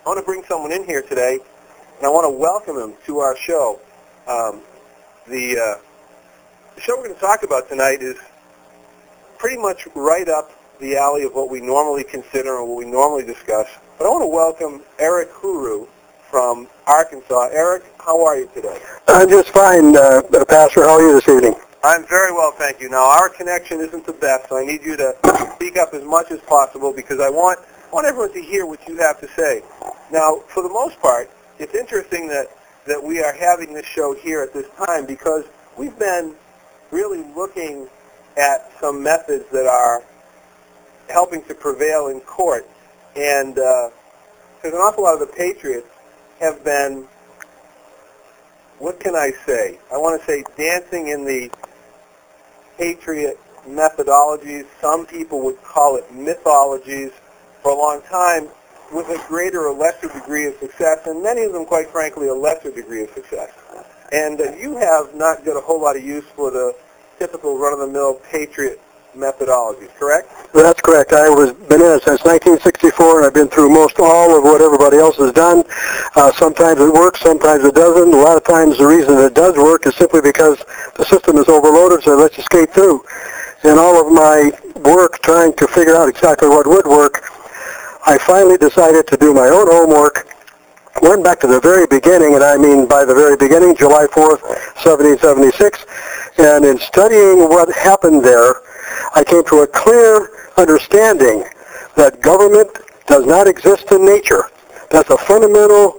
I want to bring someone in here today, and I want to welcome him to our show. The show we're going to talk about tonight is pretty much right up the alley of what we normally consider and what we normally discuss. But I want to welcome Eric Huru from Arkansas. Eric, how are you today? I'm just fine, Pastor. How are you this evening? I'm very well, thank you. Now, our connection isn't the best, so I need you to speak up as much as possible because I want everyone to hear what you have to say. Now, for the most part, it's interesting that we are having this show here at this time because we've been really looking at some methods that are helping to prevail in court. And because an awful lot of the patriots have been, what can I say? I want to say dancing in the patriot methodologies. Some people would call it mythologies for a long time with a greater or lesser degree of success, and many of them, quite frankly, a lesser degree of success. And you have not got a whole lot of use for the typical run-of-the-mill patriot methodologies, correct? That's correct. I was been in it since 1964, and I've been through most all of what everybody else has done. Sometimes it works, sometimes it doesn't. A lot of times the reason it does work is simply because the system is overloaded, so it lets you skate through. In all of my work trying to figure out exactly what would work, I finally decided to do my own homework. Went back to the very beginning, and I mean by the very beginning, July 4th, 1776, and in studying what happened there, I came to a clear understanding that government does not exist in nature. That's a fundamental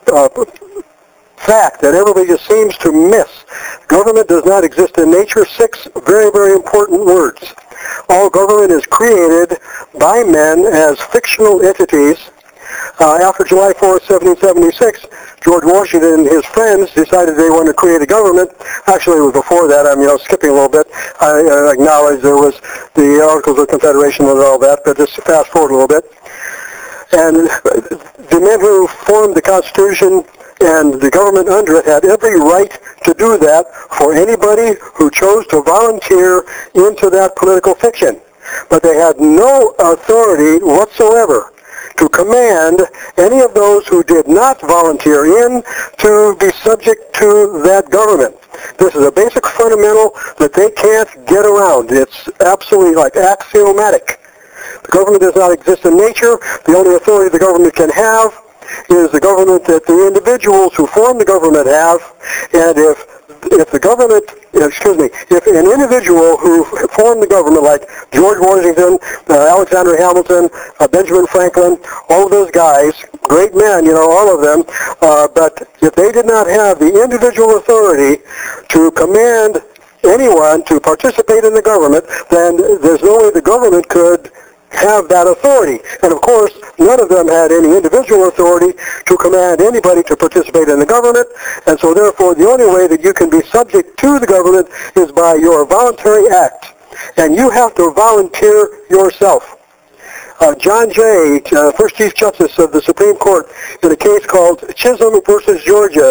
fact that everybody just seems to miss. Government does not exist in nature. 6 very, very important words. All government is created by men as fictional entities. After July 4th, 1776, George Washington and his friends decided they wanted to create a government. Actually, it was before that. I'm skipping a little bit. I acknowledge there was the Articles of Confederation and all that, but just fast forward a little bit. And the men who formed the Constitution and the government under it had every right to do that for anybody who chose to volunteer into that political fiction. But they had no authority whatsoever to command any of those who did not volunteer in to be subject to that government. This is a basic fundamental that they can't get around. It's absolutely like axiomatic. The government does not exist in nature. The only authority the government can have is the government that the individuals who form the government have, and if the government, if an individual who formed the government, like George Washington, Alexander Hamilton, Benjamin Franklin, all of those guys, great men, all of them, but if they did not have the individual authority to command anyone to participate in the government, then there's no way the government could have that authority. And of course, none of them had any individual authority to command anybody to participate in the government, and so therefore the only way that you can be subject to the government is by your voluntary act. And you have to volunteer yourself. John Jay, first Chief Justice of the Supreme Court, in a case called Chisholm versus Georgia,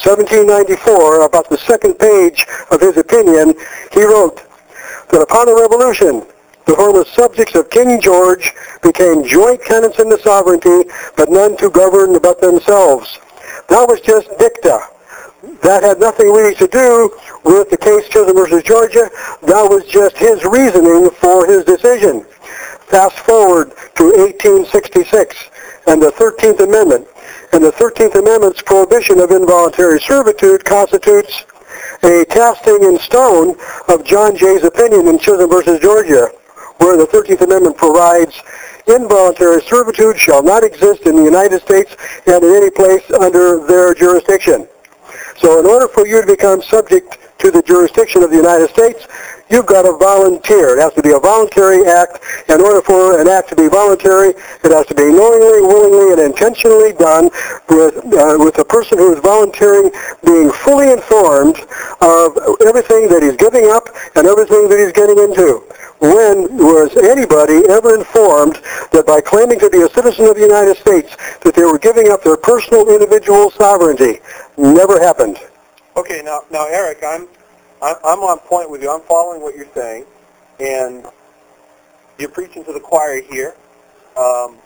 1794, about the second page of his opinion, he wrote that upon the Revolution, the former subjects of King George became joint tenants in the sovereignty, but none to govern but themselves. That was just dicta. That had nothing really to do with the case Chisholm versus Georgia. That was just his reasoning for his decision. Fast forward to 1866 and the 13th Amendment. And the 13th Amendment's prohibition of involuntary servitude constitutes a casting in stone of John Jay's opinion in Chisholm versus Georgia, where the 13th Amendment provides involuntary servitude shall not exist in the United States and in any place under their jurisdiction. So in order for you to become subject to the jurisdiction of the United States, you've got to volunteer. It has to be a voluntary act. In order for an act to be voluntary, it has to be knowingly, willingly, and intentionally done with the person who is volunteering being fully informed of everything that he's giving up and everything that he's getting into. When was anybody ever informed that by claiming to be a citizen of the United States that they were giving up their personal individual sovereignty? Never happened. Okay, now Eric, I'm on point with you. I'm following what you're saying, and you're preaching to the choir here.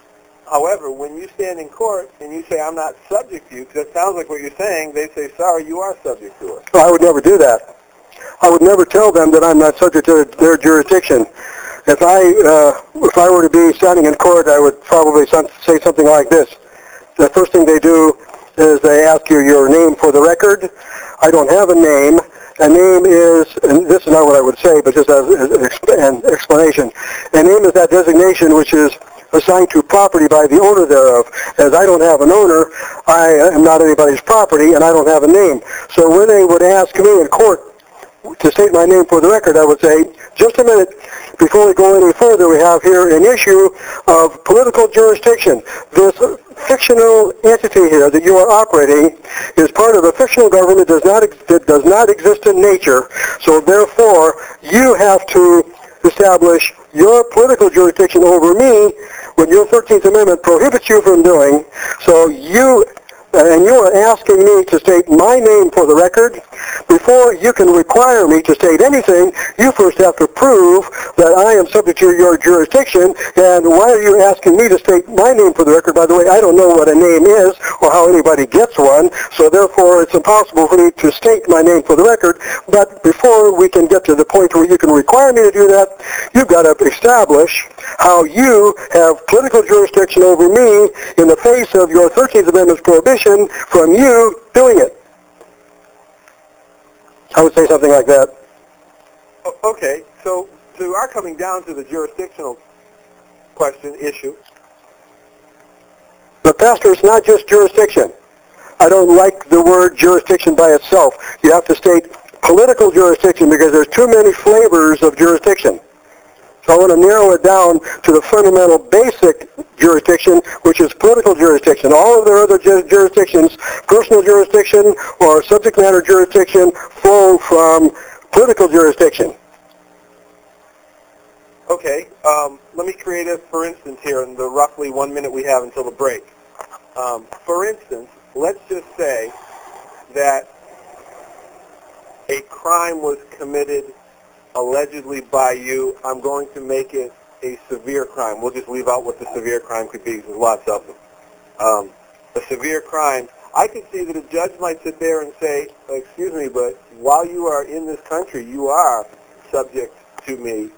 However, when you stand in court and you say, I'm not subject to you, because that sounds like what you're saying, they say, sorry, you are subject to us. So I would never do that. I would never tell them that I'm not subject to their jurisdiction. If I were to be standing in court, I would probably say something like this. The first thing they do is they ask you your name for the record. I don't have a name. A name is, and this is not what I would say, but just as an explanation, a name is that designation which is assigned to property by the owner thereof. As I don't have an owner, I am not anybody's property, and I don't have a name. So when they would ask me in court to state my name for the record, I would say, just a minute, before we go any further, we have here an issue of political jurisdiction. This fictional entity here that you are operating is part of a fictional government that does not exist in nature, so therefore you have to establish your political jurisdiction over me when your 13th Amendment prohibits you from doing. So you are asking me to state my name for the record. Before you can require me to state anything, you first have to prove that I am subject to your jurisdiction. And why are you asking me to state my name for the record? By the way, I don't know what a name is or how anybody gets one, so therefore it's impossible for me to state my name for the record. But before we can get to the point where you can require me to do that, you've got to establish how you have political jurisdiction over me in the face of your 13th Amendment's prohibition from you doing it. I would say something like that. Okay, so we are coming down to the jurisdictional issue. But Pastor, it's not just jurisdiction. I don't like the word jurisdiction by itself. You have to state political jurisdiction because there's too many flavors of jurisdiction. So I want to narrow it down to the fundamental basic jurisdiction, which is political jurisdiction. All of their other jurisdictions, personal jurisdiction or subject matter jurisdiction, flow from political jurisdiction. Okay, let me create a for instance here in the roughly 1 minute we have until the break. For instance, let's just say that a crime was committed allegedly by you. I'm going to make it a severe crime. We'll just leave out what the severe crime could be. There's lots of them. A severe crime, I could see that a judge might sit there and say, excuse me, but while you are in this country, you are subject to me.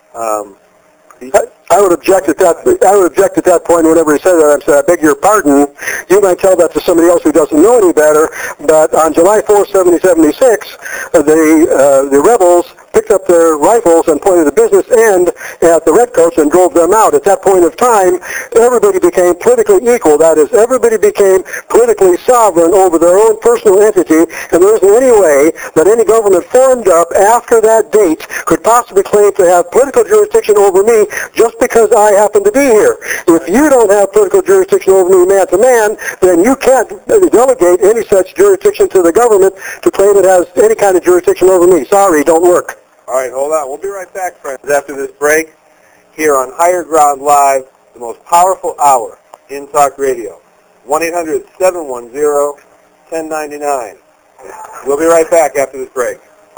I would object at that point whenever he said that. I said, I beg your pardon. You might tell that to somebody else who doesn't know any better, but on July 4th, 1776, the rebels picked up their rifles and pointed the business end at the redcoats and drove them out. At that point of time, everybody became politically equal. That is, everybody became politically sovereign over their own personal entity, and there isn't any way that any government formed up after that date could possibly claim to have political jurisdiction over me just because I happen to be here. If you don't have political jurisdiction over me man to man, then you can't delegate any such jurisdiction to the government to claim it has any kind of jurisdiction over me. Sorry, don't work. All right, hold on. We'll be right back, friends, after this break here on Higher Ground Live, the most powerful hour in talk radio. 1-800-710-1099. We'll be right back after this break.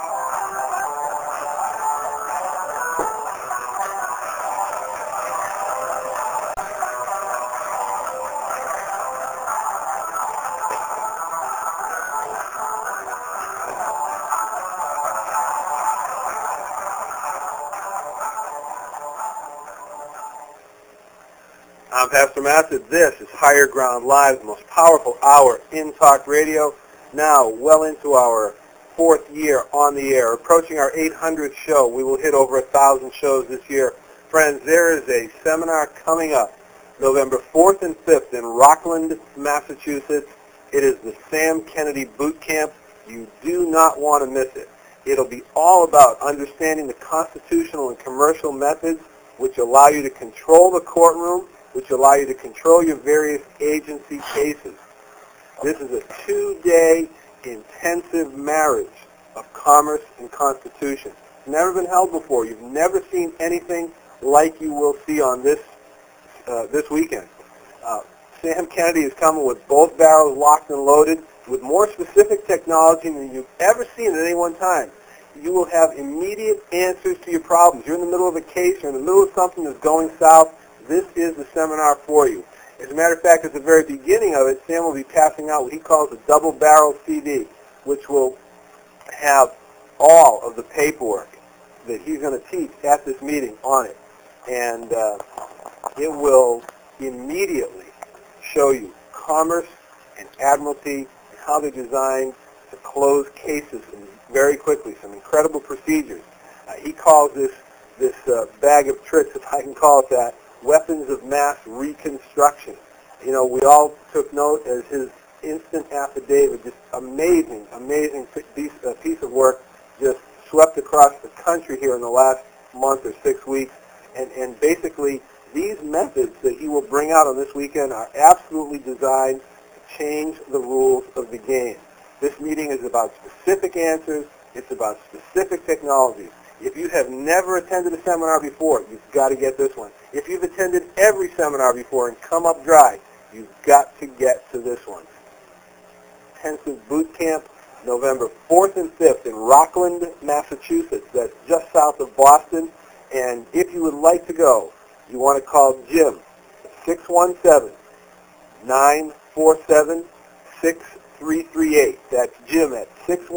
I'm Pastor Massett. This is Higher Ground Live, the most powerful hour in talk radio. Now, well into our 4th year on the air, approaching our 800th show. We will hit over 1,000 shows this year. Friends, there is a seminar coming up November 4th and 5th in Rockland, Massachusetts. It is the Sam Kennedy Boot Camp. You do not want to miss it. It'll be all about understanding the constitutional and commercial methods which allow you to control the courtroom, which allow you to control your various agency cases. This is a 2-day intensive marriage of commerce and constitution. It's never been held before. You've never seen anything like you will see on this weekend. Sam Kennedy is coming with both barrels locked and loaded with more specific technology than you've ever seen at any one time. You will have immediate answers to your problems. You're in the middle of a case, you're in the middle of something that's going south. This is the seminar for you. As a matter of fact, at the very beginning of it, Sam will be passing out what he calls a double-barrel CD, which will have all of the paperwork that he's going to teach at this meeting on it. And it will immediately show you commerce and admiralty and how they're designed to close cases very quickly, some incredible procedures. He calls this bag of tricks, if I can call it that, weapons of mass reconstruction. You know, we all took note as his instant affidavit, just amazing piece of work, just swept across the country here in the last month or 6 weeks. And basically, these methods that he will bring out on this weekend are absolutely designed to change the rules of the game. This meeting is about specific answers. It's about specific technologies. If you have never attended a seminar before, you've got to get this one. If you've attended every seminar before and come up dry, you've got to get to this one. Intensive Boot Camp, November 4th and 5th in Rockland, Massachusetts. That's just south of Boston. And if you would like to go, you want to call Jim at 617-947-6338. That's Jim at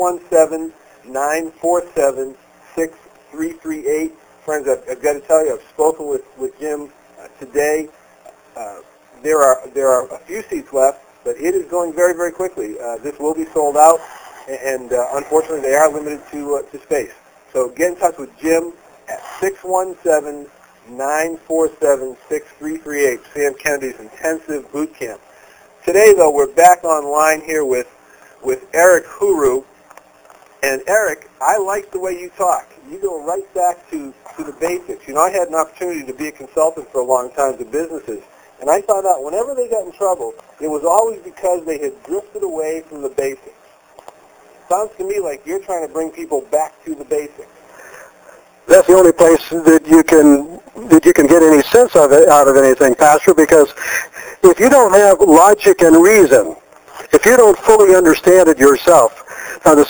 617-947-6338. Friends, I've got to tell you, I've spoken with Jim today. There are a few seats left, but it is going very, very quickly. This will be sold out, and unfortunately, they are limited to space. So get in touch with Jim at 617-947-6338, Sam Kennedy's Intensive Boot Camp. Today, though, we're back online here with Eric Huru. And Eric, I like the way you talk. You go right back to the basics. You know, I had an opportunity to be a consultant for a long time to businesses, and I found out whenever they got in trouble, it was always because they had drifted away from the basics. Sounds to me like you're trying to bring people back to the basics. That's the only place that you can get any sense of it out of anything, Pastor, because if you don't have logic and reason, if you don't fully understand it yourself, now the